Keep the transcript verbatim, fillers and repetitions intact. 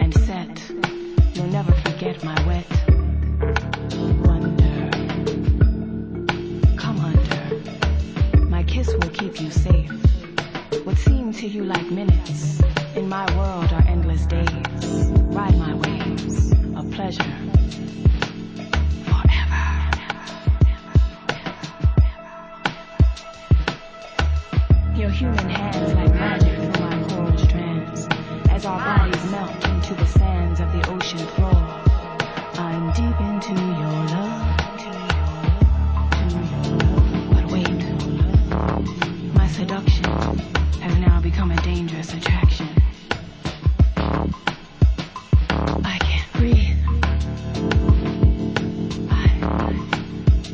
and set. You'll never forget my wet wonder. Come under. My kiss will keep you safe. What seem to you like minutes, in my world are endless days. Ride my waves of pleasure. Your human hands like magic through my coral strands. As our bodies melt into the sands of the ocean floor, I'm deep into your love. But wait, my seduction has now become a dangerous attraction.